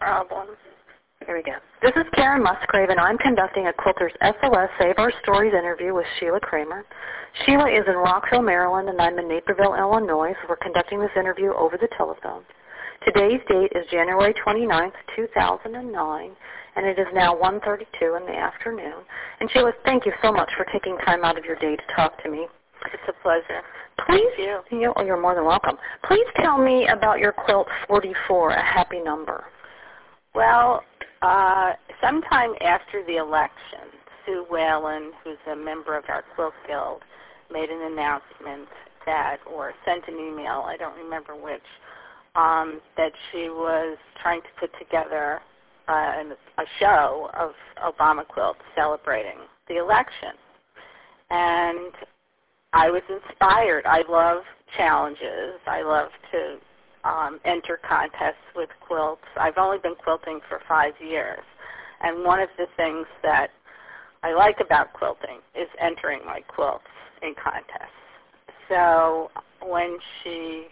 problem. Here we go. This is Karen Musgrave, and I'm conducting a Quilters SOS Save Our Stories interview with Sheila Kramer. Sheila is in Rockville, Maryland, and I'm in Naperville, Illinois, so we're conducting this interview over the telephone. Today's date is January 29th, 2009, and it is now 1:32 in the afternoon. And Sheila, thank you so much for taking time out of your day to talk to me. It's a pleasure. Please, Thank you. You're more than welcome. Please tell me about your quilt 44, A Happy Number. Well, sometime after the election, Sue Whalen, who's a member of our Quilt Guild, made an announcement that, or sent an email, I don't remember which, that she was trying to put together a show of Obama quilts celebrating the election. And I was inspired. I love challenges. I love to enter contests with quilts. I've only been quilting for 5 years. And one of the things that I like about quilting is entering my quilts in contests. So when she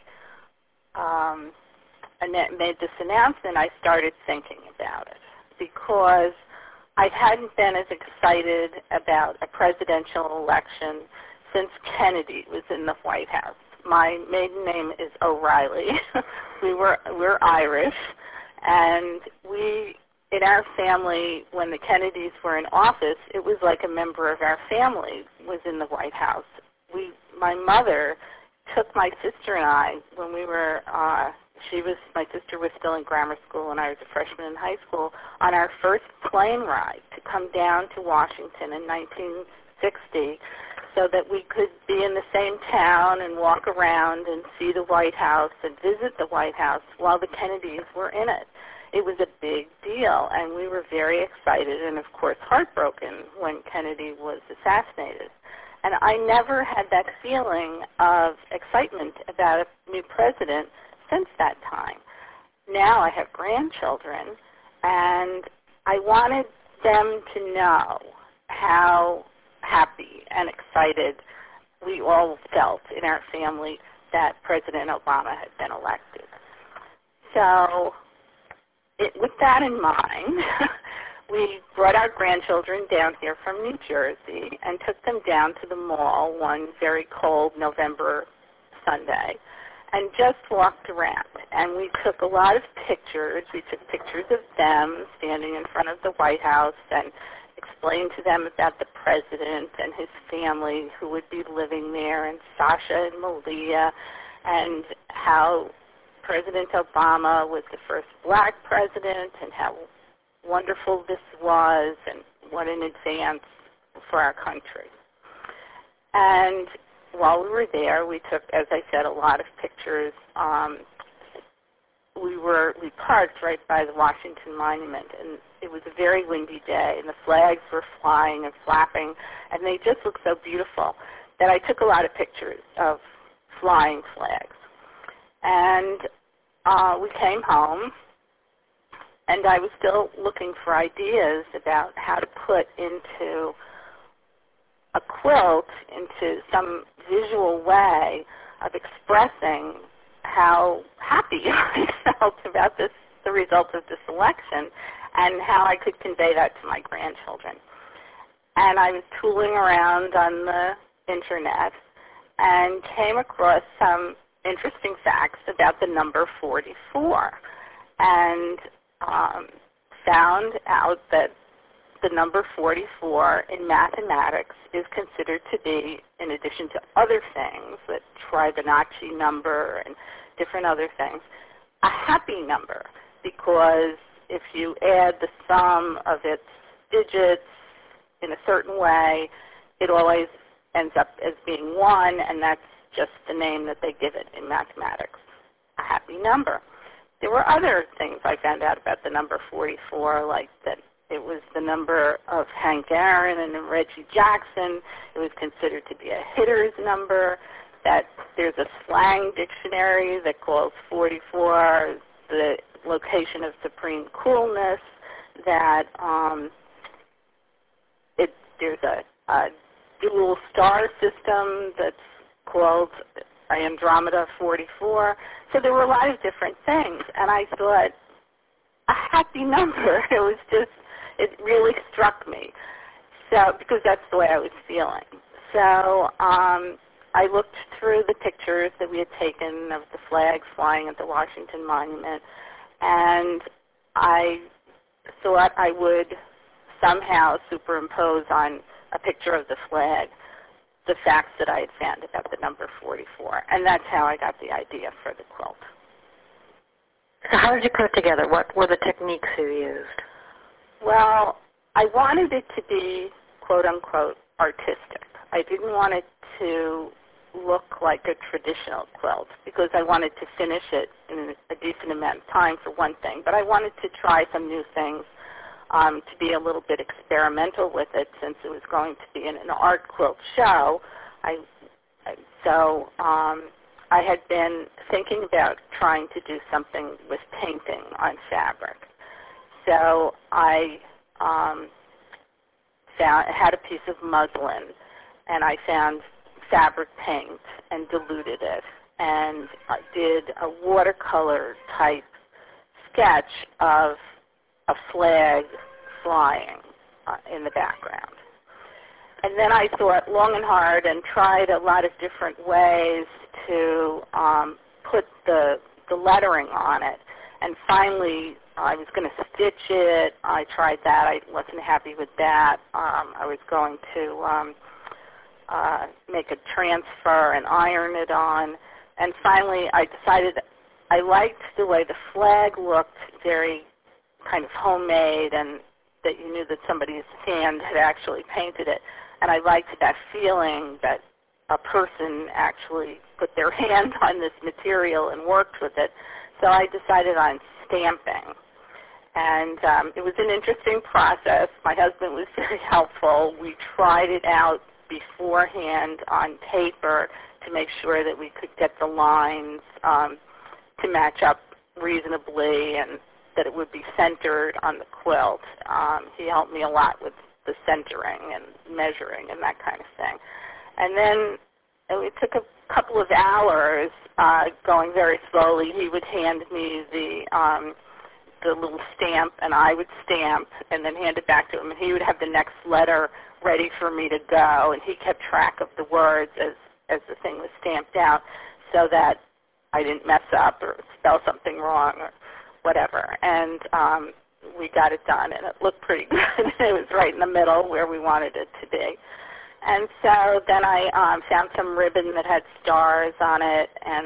made this announcement, I started thinking about it because I hadn't been as excited about a presidential election since Kennedy was in the White House. My maiden name is O'Reilly. We're Irish, and in our family, when the Kennedys were in office, it was like a member of our family was in the White House. My mother took my sister and I when we were. My sister was still in grammar school, and I was a freshman in high school, on our first plane ride to come down to Washington in 1960. So that we could be in the same town and walk around and see the White House and visit the White House while the Kennedys were in it. It was a big deal, and we were very excited and, of course, heartbroken when Kennedy was assassinated. And I never had that feeling of excitement about a new president since that time. Now I have grandchildren, and I wanted them to know how happy and excited we all felt in our family that President Obama had been elected. So with that in mind, we brought our grandchildren down here from New Jersey and took them down to the mall one very cold November Sunday and just walked around. And we took a lot of pictures. We took pictures of them standing in front of the White House and explained to them about the president and his family who would be living there, and Sasha and Malia, and how President Obama was the first black president and how wonderful this was and what an advance for our country. And while we were there, we took, as I said, a lot of pictures. We parked right by the Washington Monument, and it was a very windy day, and the flags were flying and flapping, and they just looked so beautiful that I took a lot of pictures of flying flags. And we came home, and I was still looking for ideas about how to put into a quilt, into some visual way of expressing how happy I felt about the result of this election, and how I could convey that to my grandchildren. And I was tooling around on the internet and came across some interesting facts about the number 44, and found out that the number 44 in mathematics is considered to be, in addition to other things, the Fibonacci number and different other things, a happy number, because if you add the sum of its digits in a certain way, it always ends up as being 1, and that's just the name that they give it in mathematics, a happy number. There were other things I found out about the number 44, like that it was the number of Hank Aaron and Reggie Jackson. It was considered to be a hitter's number, that there's a slang dictionary that calls 44 the location of supreme coolness, that there's a dual star system that's called Andromeda 44. So there were a lot of different things, and I thought, a happy number. It really struck me. So, because that's the way I was feeling. So I looked through the pictures that we had taken of the flags flying at the Washington Monument, and I thought I would somehow superimpose on a picture of the flag the facts that I had found about the number 44. And that's how I got the idea for the quilt. So how did you put it together? What were the techniques you used? Well, I wanted it to be, quote-unquote, artistic. I didn't want it to look like a traditional quilt because I wanted to finish it in a decent amount of time, for one thing. But I wanted to try some new things, to be a little bit experimental with it since it was going to be in an art quilt show. So I had been thinking about trying to do something with painting on fabric. So I had a piece of muslin, and I found fabric paint and diluted it, and I did a watercolor type sketch of a flag flying in the background. And then I thought long and hard and tried a lot of different ways to put the lettering on it. And finally, I was going to stitch it. I tried that. I wasn't happy with that. I was going to make a transfer and iron it on. And finally, I decided I liked the way the flag looked, very kind of homemade, and that you knew that somebody's hand had actually painted it. And I liked that feeling that a person actually put their hand on this material and worked with it. So I decided on stamping. And it was an interesting process. My husband was very helpful. We tried it out beforehand on paper to make sure that we could get the lines to match up reasonably and that it would be centered on the quilt. He helped me a lot with the centering and measuring and that kind of thing. And then it took a couple of hours going very slowly. He would hand me the little stamp, and I would stamp and then hand it back to him, and he would have the next letter ready for me to go, and he kept track of the words as the thing was stamped out so that I didn't mess up or spell something wrong or whatever. And we got it done, and it looked pretty good. It was right in the middle where we wanted it to be. And so then I found some ribbon that had stars on it, and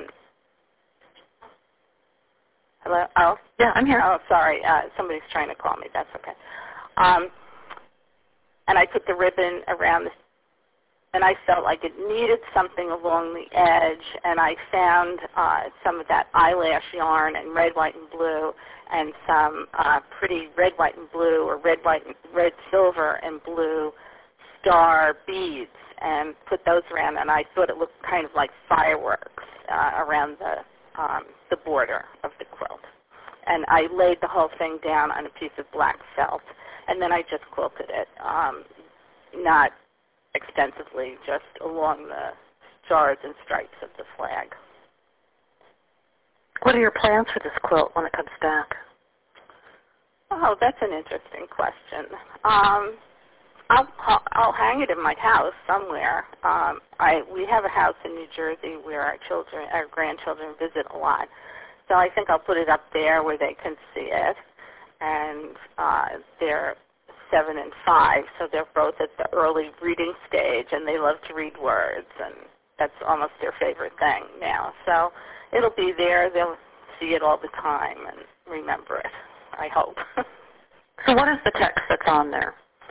hello? Oh, yeah, I'm here. Oh, sorry. Somebody's trying to call me. That's okay. And I put the ribbon around the, and I felt like it needed something along the edge, and I found some of that eyelash yarn in red, white, and blue, and some pretty red, white, and blue, or red, silver, and blue star beads, and put those around, and I thought it looked kind of like fireworks around the border of the quilt. And I laid the whole thing down on a piece of black felt, and then I just quilted it, not extensively, just along the stars and stripes of the flag. What are your plans for this quilt when it comes back? Oh, that's an interesting question. I'll hang it in my house somewhere. We have a house in New Jersey where our grandchildren visit a lot. So I think I'll put it up there where they can see it. And they're 7 and 5, so they're both at the early reading stage, and they love to read words, and that's almost their favorite thing now. So it'll be there. They'll see it all the time and remember it, I hope. So what is the text that's on there?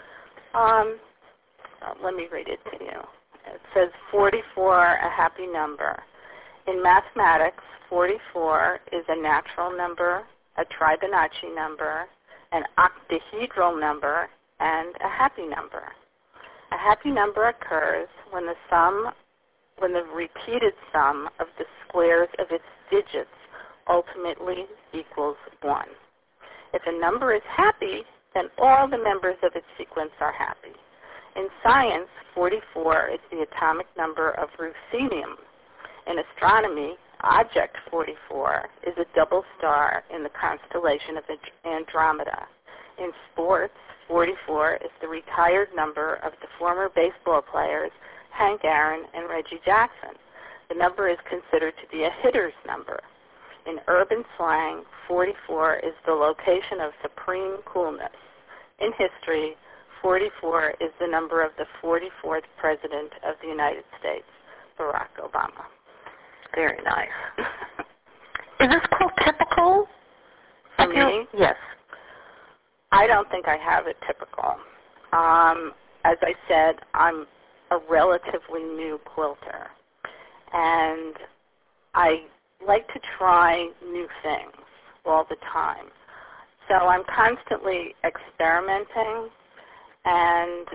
Let me read it to you. It says 44, a happy number. In mathematics, 44 is a natural number, a Fibonacci number, an octahedral number, and a happy number. A happy number occurs when the repeated sum of the squares of its digits ultimately equals 1. If a number is happy, then all the members of its sequence are happy. In science, 44 is the atomic number of ruthenium. In astronomy, Object 44 is a double star in the constellation of Andromeda. In sports, 44 is the retired number of the former baseball players Hank Aaron and Reggie Jackson. The number is considered to be a hitter's number. In urban slang, 44 is the location of supreme coolness. In history, 44 is the number of the 44th President of the United States, Barack Obama. Very nice. Is this quilt typical? For me? Yes. I don't think I have it typical. As I said, I'm a relatively new quilter, and I like to try new things all the time. So I'm constantly experimenting, and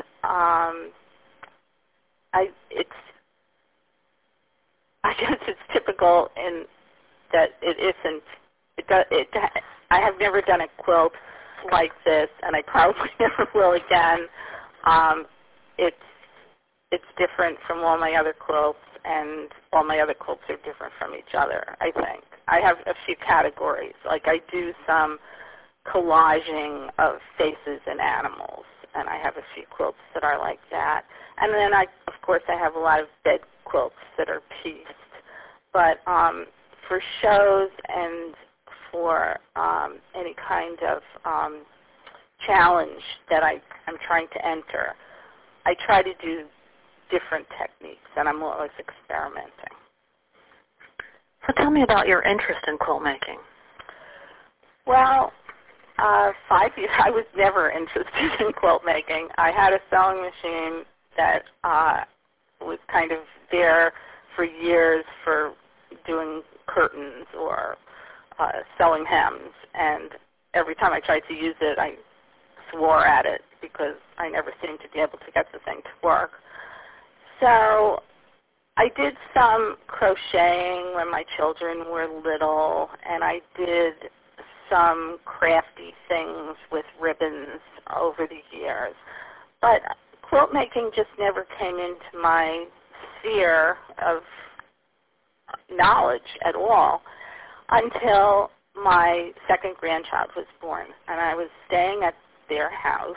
I guess it's typical in that it isn't. I have never done a quilt like this, and I probably never will again. It's different from all my other quilts, and all my other quilts are different from each other, I think. I have a few categories. Like I do some collaging of faces and animals, and I have a few quilts that are like that. And then, of course, I have a lot of bed quilts that are pieced. But for shows and for any kind of challenge that I'm trying to enter, I try to do different techniques, and I'm always experimenting. So tell me about your interest in quilt making. Well, 5 years, I was never interested in quilt making. I had a sewing machine that was kind of there for years for doing curtains or sewing hems, and every time I tried to use it, I swore at it because I never seemed to be able to get the thing to work. So I did some crocheting when my children were little, and I did some crafty things with ribbons over the years. But quilt making just never came into my sphere of knowledge at all until my second grandchild was born. And I was staying at their house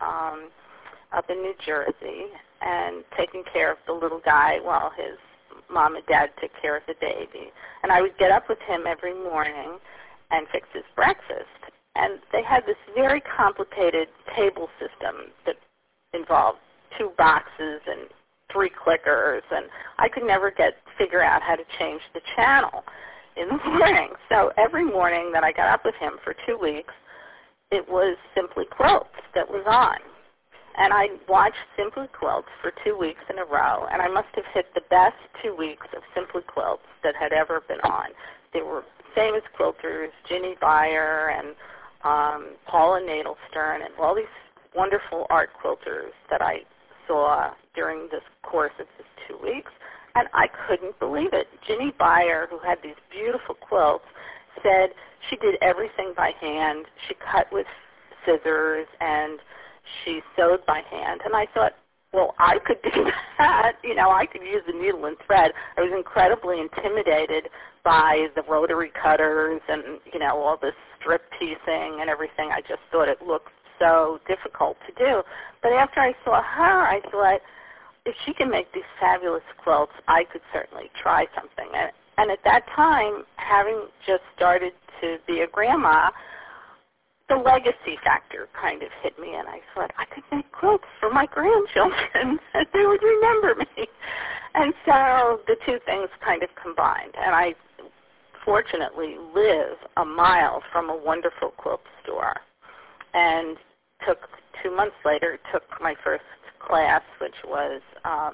up in New Jersey and taking care of the little guy while his mom and dad took care of the baby. And I would get up with him every morning and fix his breakfast. And they had this very complicated table system that involved 2 boxes and 3 clickers, and I could never figure out how to change the channel in the morning. So every morning that I got up with him for 2 weeks, it was Simply Quilts that was on. And I watched Simply Quilts for 2 weeks in a row, and I must have hit the best 2 weeks of Simply Quilts that had ever been on. There were famous quilters, Ginny Beyer and Paula Nadelstern, and all these wonderful art quilters that I saw during this course of this 2 weeks, and I couldn't believe it. Ginny Beyer, who had these beautiful quilts, said she did everything by hand. She cut with scissors, and she sewed by hand. And I thought, well, I could do that. You know, I could use a needle and thread. I was incredibly intimidated by the rotary cutters and, you know, all this strip piecing and everything. I just thought it looked so difficult to do. But after I saw her, I thought, if she can make these fabulous quilts, I could certainly try something. And at that time, having just started to be a grandma, the legacy factor kind of hit me, and I thought, I could make quilts for my grandchildren, and they would remember me. And so the two things kind of combined. And I fortunately live a mile from a wonderful quilt store. And 2 months later, took my first class, which was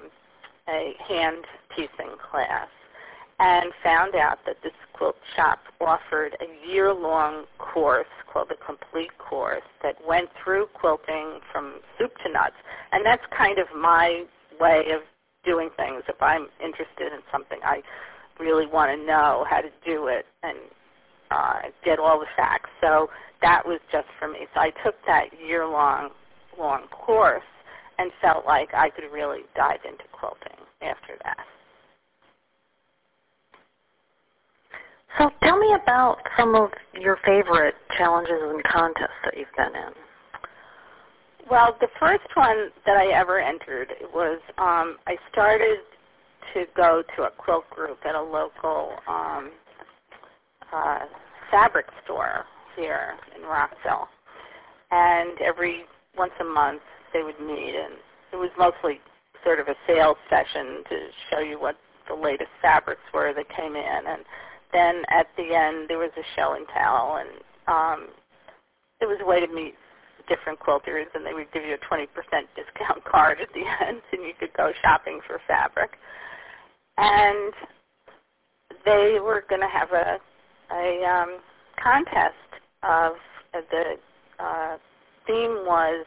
a hand piecing class, and found out that this quilt shop offered a year-long course called the Complete Course that went through quilting from soup to nuts. And that's kind of my way of doing things. If I'm interested in something, I really want to know how to do it and get all the facts. So that was just for me. So I took that year-long course and felt like I could really dive into quilting after that. So tell me about some of your favorite challenges and contests that you've been in. Well, the first one that I ever entered was I started to go to a quilt group at a local fabric store here in Rockville. And once a month they would meet, and it was mostly sort of a sales session to show you what the latest fabrics were that came in. And then at the end there was a show and tell, and it was a way to meet different quilters, and they would give you a 20% discount card at the end, and you could go shopping for fabric. And they were going to have a contest of the theme was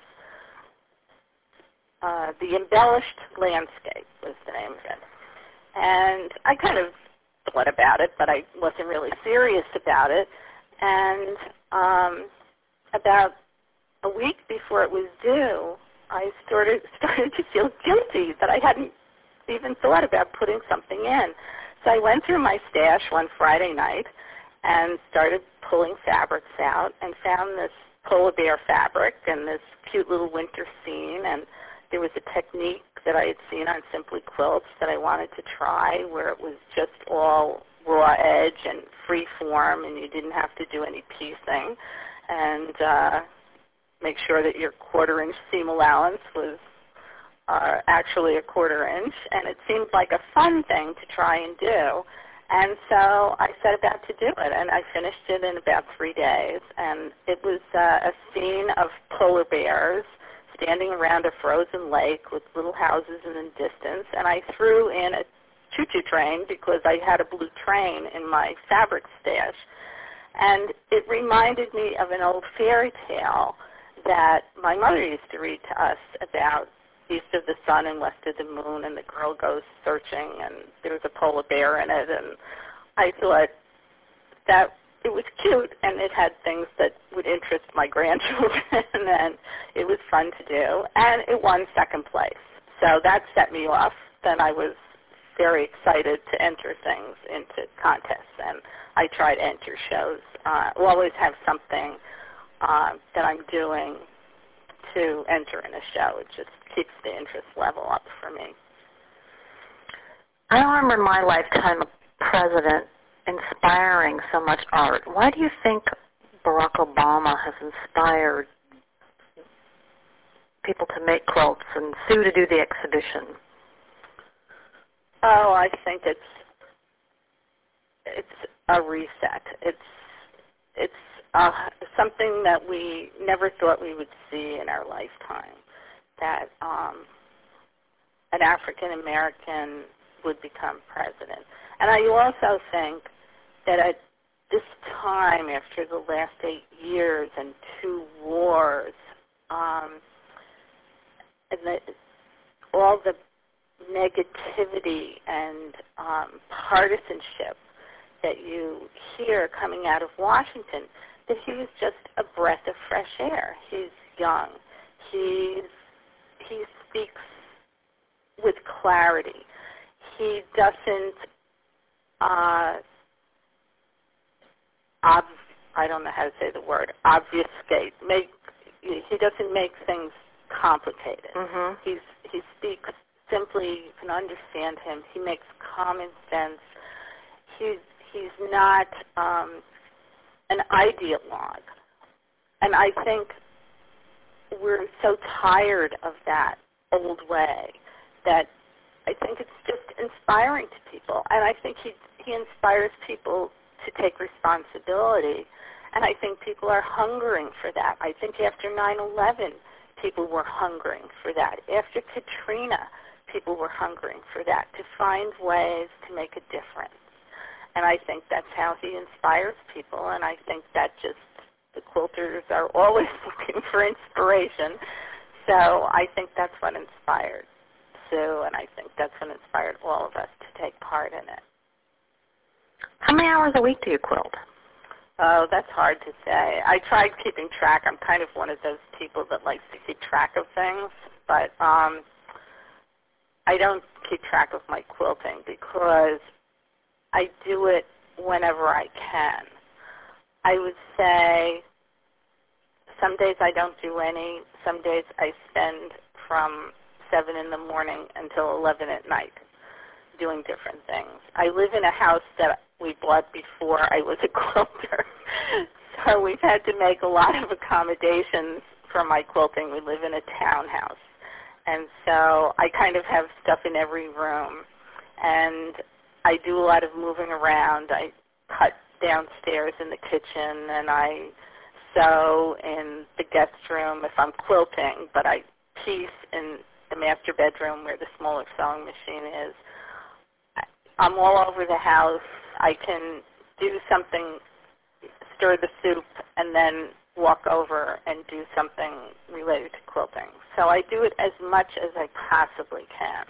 The Embellished Landscape was the name of it. And I kind of thought about it, but I wasn't really serious about it. And about a week before it was due, I started to feel guilty that I hadn't even thought about putting something in. So I went through my stash one Friday night and started pulling fabrics out and found this polar bear fabric and this cute little winter scene, and there was a technique that I had seen on Simply Quilts that I wanted to try where it was just all raw edge and free form, and you didn't have to do any piecing, and make sure that your quarter-inch seam allowance was actually a quarter-inch, and it seemed like a fun thing to try and do. And so I set about to do it, and I finished it in about 3 days. And it was a scene of polar bears standing around a frozen lake with little houses in the distance. And I threw in a choo-choo train because I had a blue train in my fabric stash. And it reminded me of an old fairy tale that my mother used to read to us about east of the sun and west of the moon, and the girl goes searching, and there was a polar bear in it, and I thought that it was cute, and it had things that would interest my grandchildren, and it was fun to do, and it won second place. So that set me off. Then I was very excited to enter things into contests, and I try to enter shows. Always have something that I'm doing to enter in a show. It just keeps the interest level up for me. I don't remember my lifetime of president inspiring so much art. Why do you think Barack Obama has inspired people to make quilts and Sue to do the exhibition? Oh, I think it's a reset. It's something that we never thought we would see in our lifetime, that an African American would become president. And I also think that at this time, after the last 8 years and 2 wars, and all the negativity and partisanship that you hear coming out of Washington, that he was just a breath of fresh air. He's young. He speaks with clarity. He doesn't I don't know how to say the word, obfuscate. He doesn't make things complicated. Mm-hmm. He speaks simply. You can understand him. He makes common sense. He's not an ideologue. And I think we're so tired of that old way that I think it's just inspiring to people. And I think he inspires people to take responsibility. And I think people are hungering for that. I think after 9/11, people were hungering for that. After Katrina, people were hungering for that, to find ways to make a difference. And I think that's how he inspires people, and I think that just, the quilters are always looking for inspiration. So I think that's what inspired Sue, and I think that's what inspired all of us to take part in it. How many hours a week do you quilt? Oh, that's hard to say. I tried keeping track. I'm kind of one of those people that likes to keep track of things, but I don't keep track of my quilting because I do it whenever I can. I would say some days I don't do any. Some days I spend from 7 in the morning until 11 at night doing different things. I live in a house that we bought before I was a quilter. So we've had to make a lot of accommodations for my quilting. We live in a townhouse. And so I kind of have stuff in every room. And I do a lot of moving around. I cut downstairs in the kitchen, and I sew in the guest room if I'm quilting, but I piece in the master bedroom where the smaller sewing machine is. I'm all over the house. I can do something, stir the soup, and then walk over and do something related to quilting. So I do it as much as I possibly can.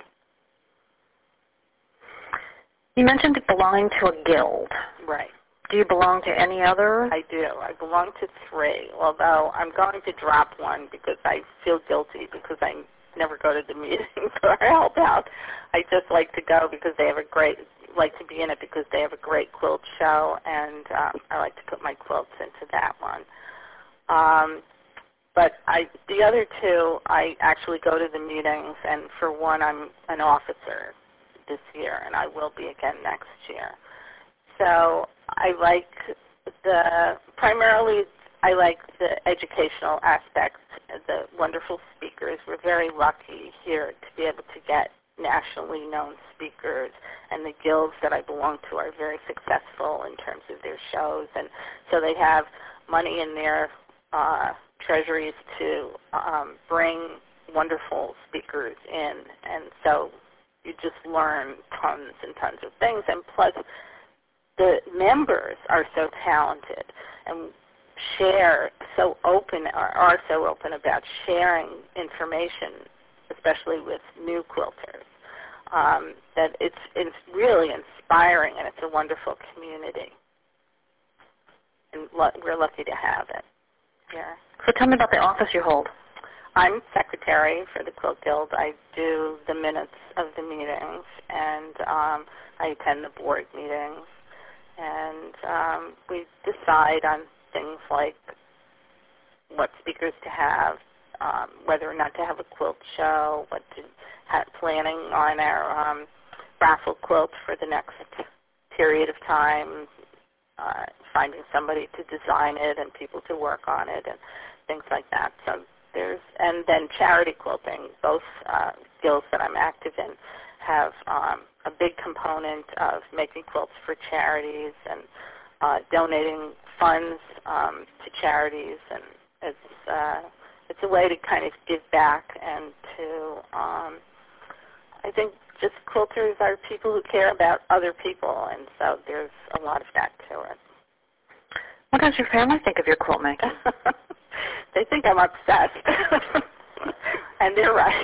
You mentioned belonging to a guild. Right. Do you belong to any other? I do. I belong to 3, although I'm going to drop one because I feel guilty because I never go to the meetings or help out. I just like to go because they have a great, like to be in it because they have a great quilt show, and I like to put my quilts into that one. But the other 2, I actually go to the meetings, and for one, I'm an officer this year, and I will be again next year. So I like primarily I like the educational aspects, the wonderful speakers. We're very lucky here to be able to get nationally known speakers, and the guilds that I belong to are very successful in terms of their shows, and so they have money in their treasuries to bring wonderful speakers in, and so you just learn tons and tons of things, and plus the members are so talented and are so open about sharing information, especially with new quilters, that it's really inspiring, and it's a wonderful community. And we're lucky to have it here. So tell me about the office you hold. I'm secretary for the Quilt Guild. I do the minutes of the meetings, and I attend the board meetings. And we decide on things like what speakers to have, whether or not to have a quilt show, what to have, planning on our raffle quilt for the next period of time, finding somebody to design it and people to work on it and things like that. So and then charity quilting. Both guilds that I'm active in have a big component of making quilts for charities and donating funds to charities, and it's a way to kind of give back and to I think just quilters are people who care about other people, and so there's a lot of that to it. What does your family think of your quilt making? They think I'm obsessed, and they're right.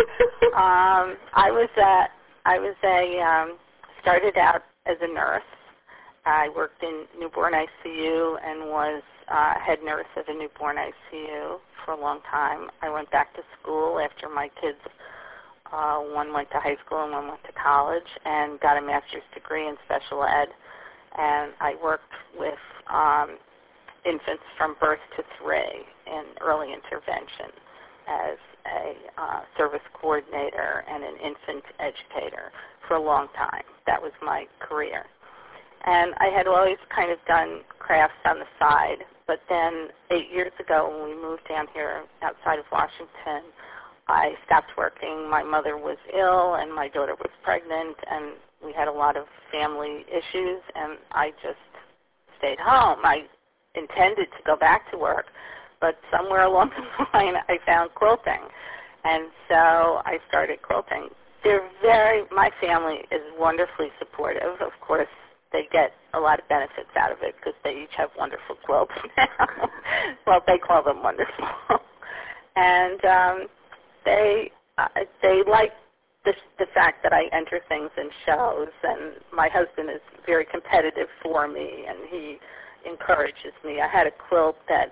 Started out as a nurse. I worked in newborn ICU and was head nurse of a newborn ICU for a long time. I went back to school after my kids, one went to high school and one went to college, and got a master's degree in special ed. And I worked with infants from birth to 3 in early intervention as a service coordinator and an infant educator for a long time. That was my career. And I had always kind of done crafts on the side, but then 8 years ago when we moved down here outside of Washington, I stopped working. My mother was ill and my daughter was pregnant, and we had a lot of family issues, and I just stayed home. I intended to go back to work, but somewhere along the line I found quilting, and so I started quilting. My family is wonderfully supportive. Of course, they get a lot of benefits out of it because they each have wonderful quilts now. Well, they call them wonderful. And they like the fact that I enter things in shows, and my husband is very competitive for me, and he encourages me. I had a quilt that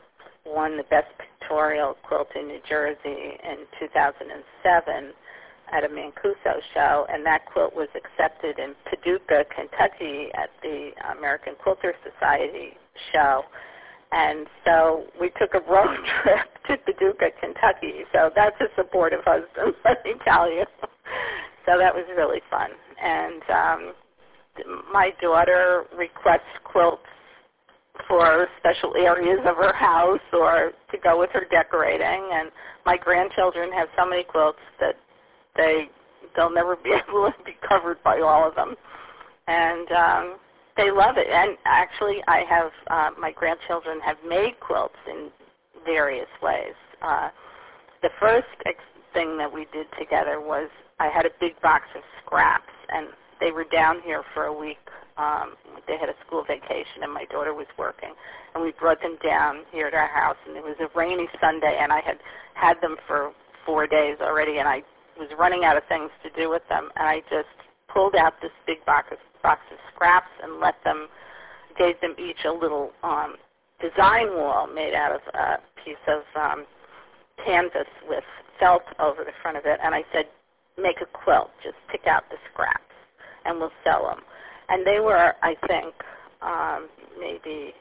won the Best Pictorial Quilt in New Jersey in 2007, at a Mancuso show, and that quilt was accepted in Paducah, Kentucky at the American Quilter Society show. And so we took a road trip to Paducah, Kentucky. So that's a supportive husband, let me tell you. So that was really fun. And my daughter requests quilts for special areas of her house or to go with her decorating. And my grandchildren have so many quilts that they'll never be able to be covered by all of them. And they love it. And actually, I have my grandchildren have made quilts in various ways. The first thing that we did together was I had a big box of scraps, and they were down here for a week. They had a school vacation, and my daughter was working. And we brought them down here at our house, and it was a rainy Sunday, and I had them for 4 days already, and I was running out of things to do with them. And I just pulled out this big box of scraps and gave them each a little design wall made out of a piece of canvas with felt over the front of it. And I said, make a quilt. Just pick out the scraps, and we'll sell them. And they were, I think, maybe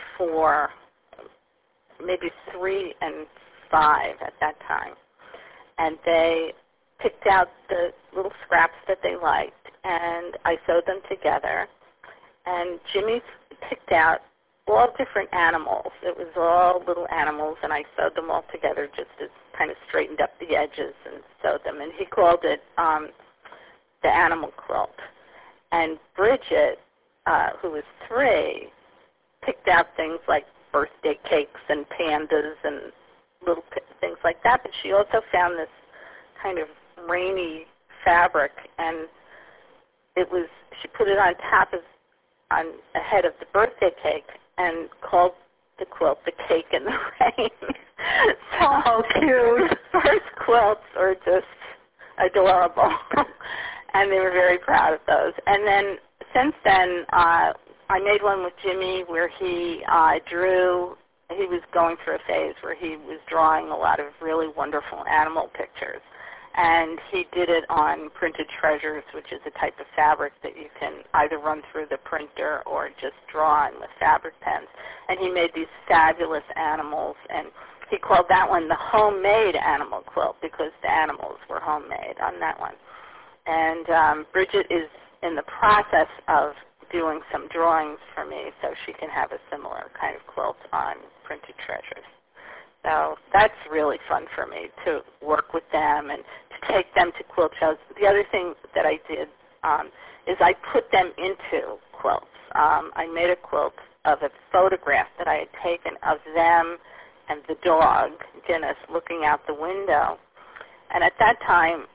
3 and 5 at that time. And they picked out the little scraps that they liked, and I sewed them together. And Jimmy picked out all different animals. It was all little animals, and I sewed them all together just as kind of straightened up the edges and sewed them. And he called it the animal quilt. And Bridget, who was 3, picked out things like birthday cakes and pandas and little things like that. But she also found this kind of rainy fabric, and she put it on ahead of the birthday cake and called the quilt the Cake in the Rain. So cute. First quilts are just adorable. And they were very proud of those. And then since then, I made one with Jimmy where he drew. He was going through a phase where he was drawing a lot of really wonderful animal pictures. And he did it on printed treasures, which is a type of fabric that you can either run through the printer or just draw on with fabric pens. And he made these fabulous animals, and he called that one the homemade animal quilt because the animals were homemade on that one. And Bridget is in the process of doing some drawings for me so she can have a similar kind of quilt on printed treasures. So that's really fun for me to work with them and to take them to quilt shows. The other thing that I did is I put them into quilts. I made a quilt of a photograph that I had taken of them and the dog, Dennis, looking out the window. And at that time,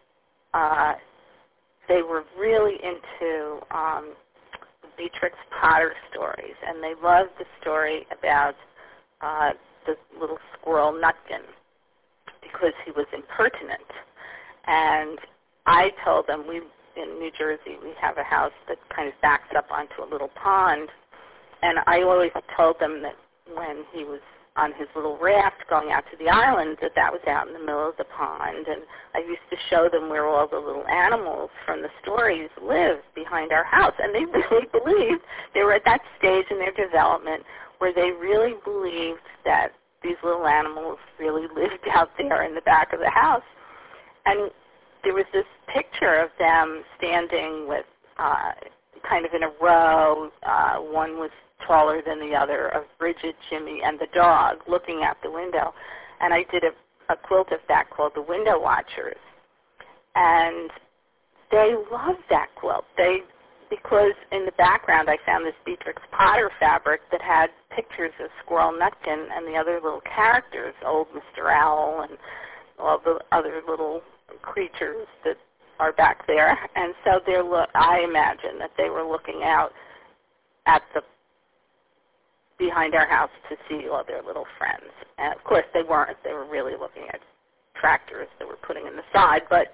they were really into Beatrix Potter stories, and they loved the story about the little squirrel Nutkin because he was impertinent. And I told them, in New Jersey, we have a house that kind of backs up onto a little pond, and I always told them that when he was on his little raft going out to the island, that was out in the middle of the pond. And I used to show them where all the little animals from the stories lived behind our house. And they really believed, they were at that stage in their development where they really believed that these little animals really lived out there in the back of the house. And there was this picture of them standing with kind of in a row. One was taller than the other, of Bridget, Jimmy, and the dog looking out the window. And I did a quilt of that called The Window Watchers. And they loved that quilt. Because in the background I found this Beatrix Potter fabric that had pictures of Squirrel Nutkin and the other little characters, old Mr. Owl and all the other little creatures that are back there. And so I imagine that they were looking out at the behind our house to see all their little friends. And of course they weren't. They were really looking at tractors that were putting in the side. But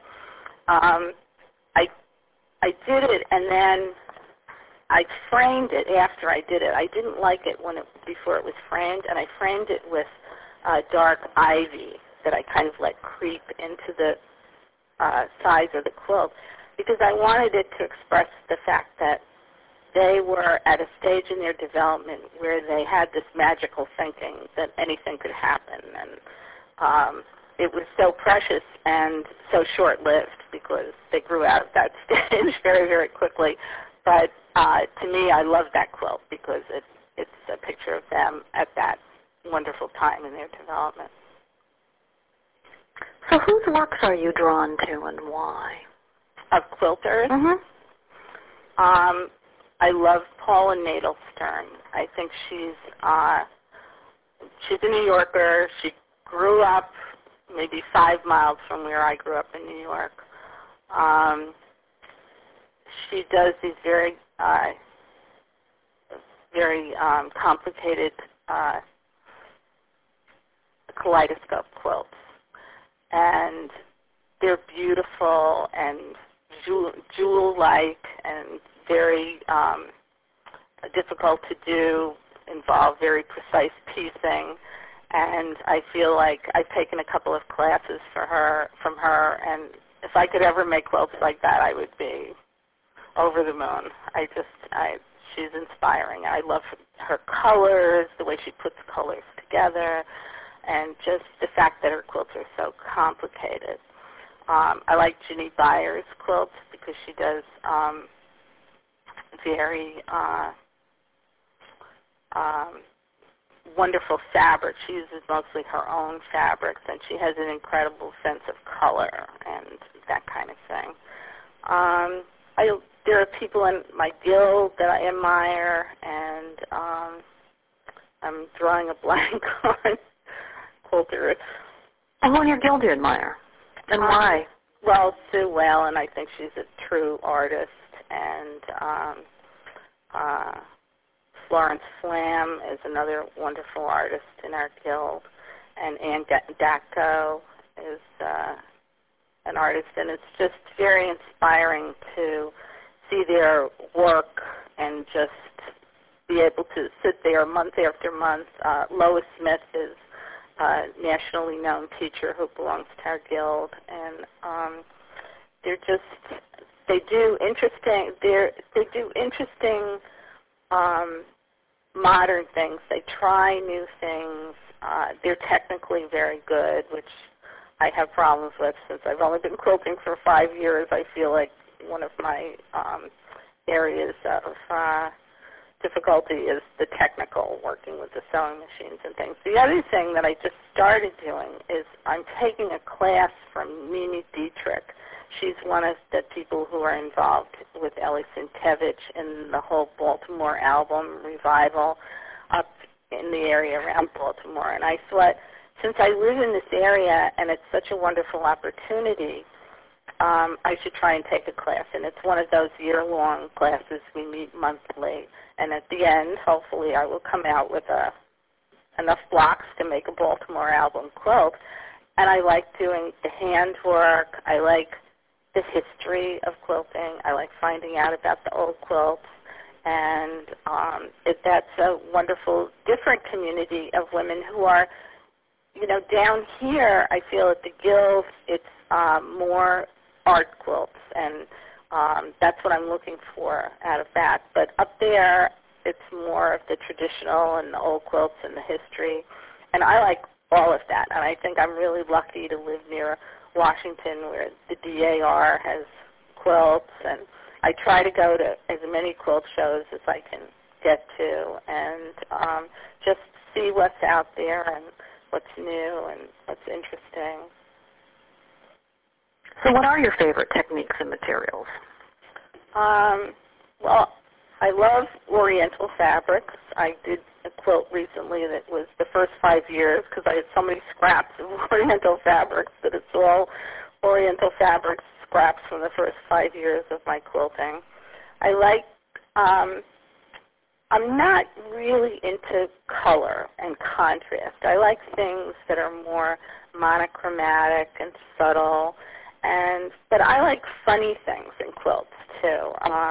I did it, and then I framed it after I did it. I didn't like it before it was framed, and I framed it with dark ivy that I kind of let creep into the size of the quilt, because I wanted it to express the fact that they were at a stage in their development where they had this magical thinking that anything could happen, and it was so precious and so short-lived because they grew out of that stage very, very quickly. But to me, I love that quilt because it's a picture of them at that wonderful time in their development. So whose works are you drawn to and why? Of quilters? Mm-hmm. I love Paula Nadelstern. I think she's a New Yorker. She grew up maybe 5 miles from where I grew up in New York. She does these very complicated kaleidoscope quilts, and they're beautiful and jewel-like and very difficult to do, involve very precise piecing, and I feel like I've taken a couple of classes from her, and if I could ever make quilts like that, I would be over the moon. She's inspiring. I love her colors, the way she puts colors together, and just the fact that her quilts are so complicated. I like Ginny Byers' quilts because she does very wonderful fabric. She uses mostly her own fabrics, and she has an incredible sense of color and that kind of thing. There are people in my guild that I admire, and I'm drawing a blank on quilters. And who in your guild do you admire, and why? Well, Sue Whalen, I think she's a true artist, and Florence Flam is another wonderful artist in our guild, and Ann Dacko is an artist, and it's just very inspiring to see their work and just be able to sit there month after month. Lois Smith is a nationally known teacher who belongs to our guild, and they do interesting modern things. They try new things. They're technically very good, which I have problems with since I've only been quilting for 5 years. I feel like one of my areas of difficulty is the technical, working with the sewing machines and things. The other thing that I just started doing is I'm taking a class from Mimi Dietrich. She's one of the people who are involved with Ellie Sienkiewicz in the whole Baltimore album revival up in the area around Baltimore. And I thought, since I live in this area and it's such a wonderful opportunity, I should try and take a class. And it's one of those year-long classes. We meet monthly. And at the end, hopefully, I will come out with enough blocks to make a Baltimore album quilt. And I like doing the handwork. I like the history of quilting. I like finding out about the old quilts. And that's a wonderful, different community of women who are, down here, I feel at the Guild, it's more art quilts, and that's what I'm looking for out of that. But up there, it's more of the traditional and the old quilts and the history, and I like all of that. And I think I'm really lucky to live near Washington, where the DAR has quilts, and I try to go to as many quilt shows as I can get to, and just see what's out there and what's new and what's interesting. So what are your favorite techniques and materials? Well, I love Oriental fabrics. I did a quilt recently that was the first 5 years because I had so many scraps of Oriental fabrics that it's all Oriental fabrics scraps from the first 5 years of my quilting. I like, I'm not really into color and contrast. I like things that are more monochromatic and subtle, but I like funny things in quilts too.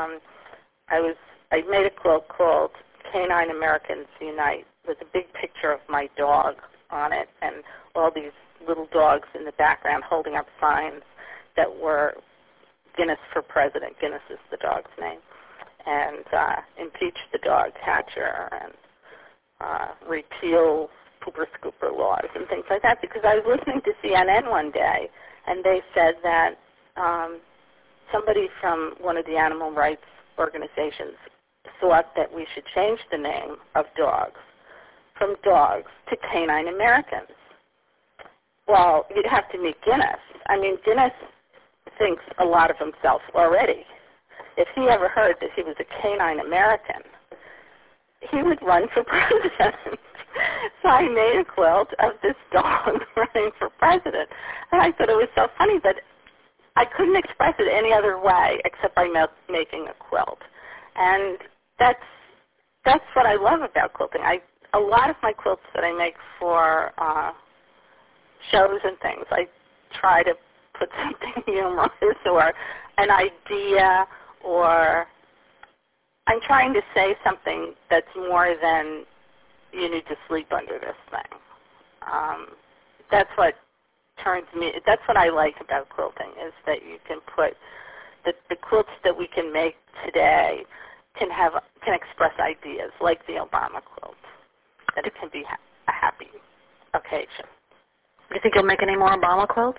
I made a quilt called Canine Americans Unite with a big picture of my dog on it and all these little dogs in the background holding up signs that were Guinness for president. Guinness is the dog's name. And impeach the dog catcher and repeal pooper scooper laws and things like that, because I was listening to CNN one day, and they said that somebody from one of the animal rights organizations thought that we should change the name of dogs from dogs to Canine Americans. Well, you'd have to meet Guinness. I mean, Guinness thinks a lot of himself already. If he ever heard that he was a Canine American, he would run for president. So I made a quilt of this dog running for president. And I thought it was so funny, but I couldn't express it any other way except by making a quilt. And that's what I love about quilting. A lot of my quilts that I make for shows and things, I try to put something humorous or an idea, or I'm trying to say something that's more than you need to sleep under this thing. That's what that's what I like about quilting, is that you can put the quilts that we can make today can express ideas, like the Obama quilt, that it can be a happy occasion. Do you think you'll make any more Obama quilts?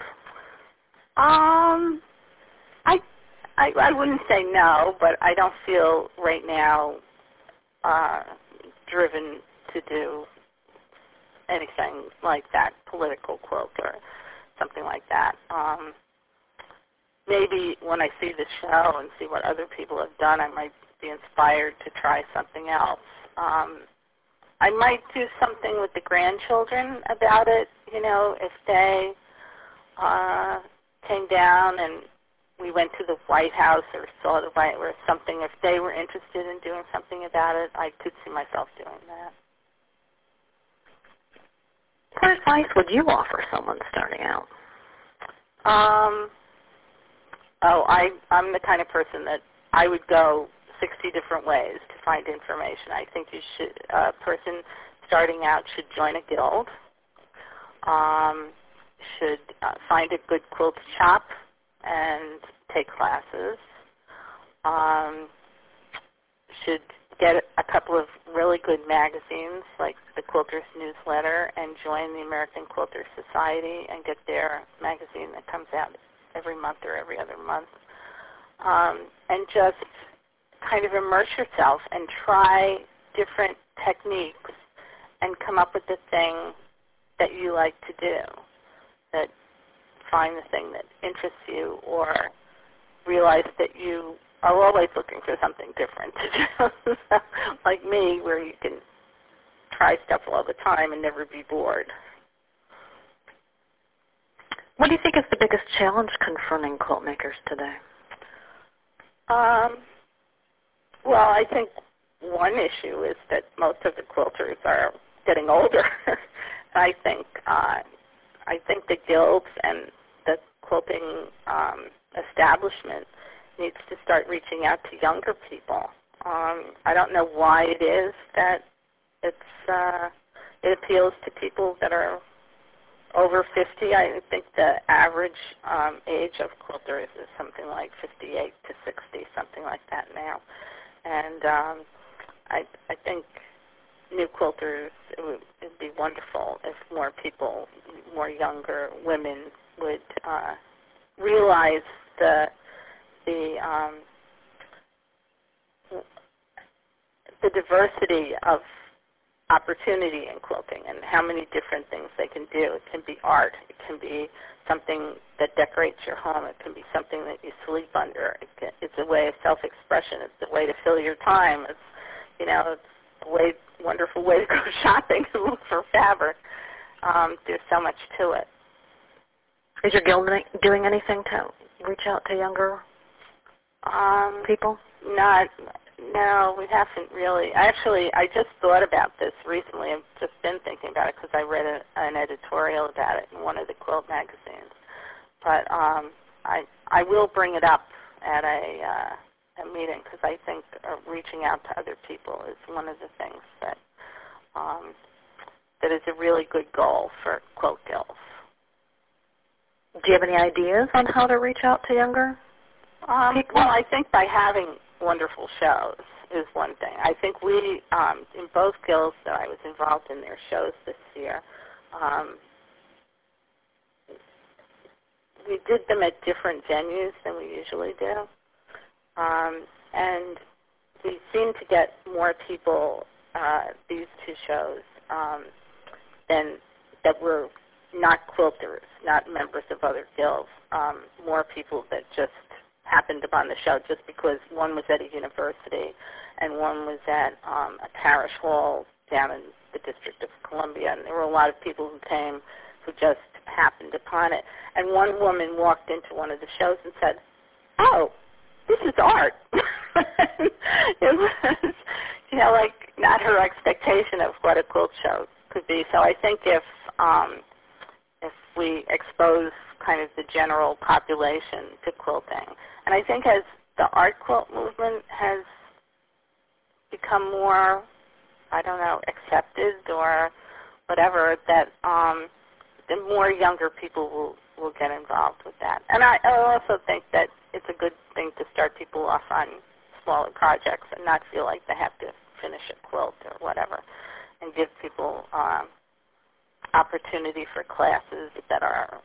I wouldn't say no, but I don't feel right now driven to do anything like that, political quilt or something like that. Maybe when I see the show and see what other people have done, I might be inspired to try something else. I might do something with the grandchildren about it, if they came down and we went to the White House or saw the White or something. If they were interested in doing something about it, I could see myself doing that. What advice would you offer someone starting out? I'm the kind of person that I would go 60 different ways to find information. I think a person starting out should join a guild, should find a good quilt shop and take classes, should get a couple of really good magazines like the Quilters Newsletter and join the American Quilter Society and get their magazine that comes out every month or every other month, and just kind of immerse yourself and try different techniques and come up with the thing that you like to do, that find the thing that interests you, or realize that you are always looking for something different to do. Like me, where you can try stuff all the time and never be bored. What do you think is the biggest challenge confronting quilt makers today? Well, I think one issue is that most of the quilters are getting older. I think the guilds and the quilting establishment needs to start reaching out to younger people. I don't know why it is that it appeals to people that are over 50. I think the average age of quilters is something like 58 to 60, something like that now. And I think new quilters, it would be wonderful if more people, more younger women would realize the diversity of opportunity in quilting and how many different things they can do. It can be art. It can be something that decorates your home. It can be something that you sleep under. It's a way of self-expression. It's a way to fill your time. It's a wonderful way to go shopping and look for fabric. There's so much to it. Is your guild doing anything to reach out to younger people? No, we haven't really. Actually, I just thought about this recently. I've just been thinking about it because I read an editorial about it in one of the quilt magazines. But I will bring it up at a meeting because I think reaching out to other people is one of the things that is a really good goal for quilt guilds. Do you have any ideas on how to reach out to younger people? Well, I think by having wonderful shows is one thing. I think we, in both guilds that I was involved in their shows this year, we did them at different venues than we usually do. And we seem to get more people, these two shows, than that were not quilters, not members of other guilds, more people that just happened upon the show just because one was at a university and one was at a parish hall down in the District of Columbia. And there were a lot of people who came who just happened upon it. And one woman walked into one of the shows and said, "Oh, this is art." It was, like not her expectation of what a quilt show could be. So I think if we expose kind of the general population to quilting, and I think as the art quilt movement has become more, accepted or whatever, that the more younger people will get involved with that. And I also think that it's a good thing to start people off on smaller projects and not feel like they have to finish a quilt or whatever, and give people opportunity for classes that are,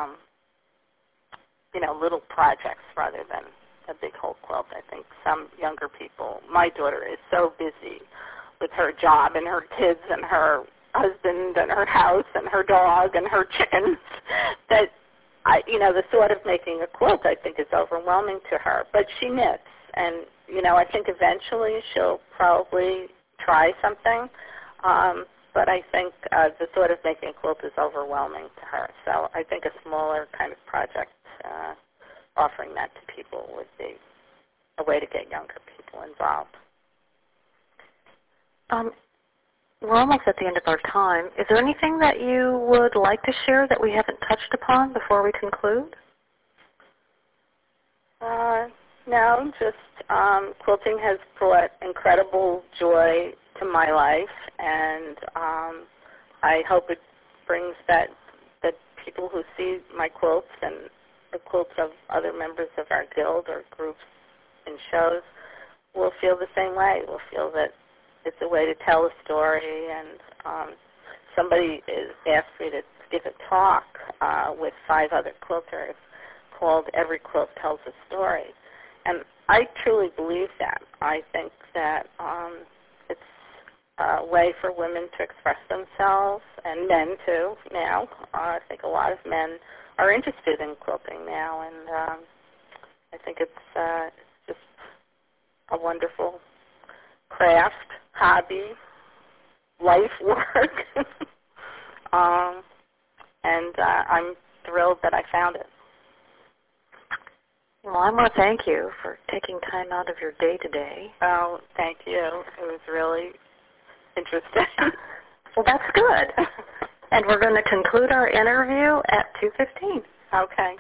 little projects rather than a big whole quilt. I think some younger people, my daughter is so busy with her job and her kids and her husband and her house and her dog and her chickens that, the thought of making a quilt I think is overwhelming to her. But she knits, and, I think eventually she'll probably try something. But I think the thought of making a quilt is overwhelming to her. So I think a smaller kind of project, offering that to people would be a way to get younger people involved. We're almost at the end of our time. Is there anything that you would like to share that we haven't touched upon before we conclude? No, just quilting has brought incredible joy to my life, and I hope it brings that people who see my quilts and the quilts of other members of our guild or groups in shows will feel the same way. Will feel that it's a way to tell a story, and somebody asked me to give a talk with 5 other quilters called "Every Quilt Tells a Story," and I truly believe that. I think that it's a way for women to express themselves, and men too now. I think a lot of men are interested in quilting now, and I think it's just a wonderful craft, hobby, life work, and I'm thrilled that I found it. Well, I want to thank you for taking time out of your day today. Oh, thank you. It was really interesting. Well, that's good. And we're going to conclude our interview at 2:15. Okay.